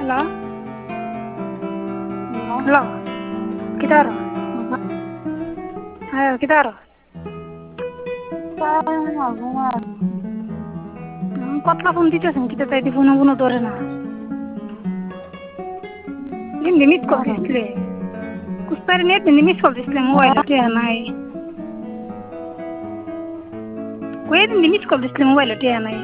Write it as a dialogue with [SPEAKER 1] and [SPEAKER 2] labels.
[SPEAKER 1] Halo, gitar. Ayo, gitar. Kotla phone দিতেছেন কিটা তাই দি ফোন ধরে না দিন মিস কল দিছিলে কুস্তারে নিয়ে দিন মিস কল দিছিলে মোবাইল টিয়া নাই কই দিন মিস কল দিছিলে মোবাইল টিয়া নাই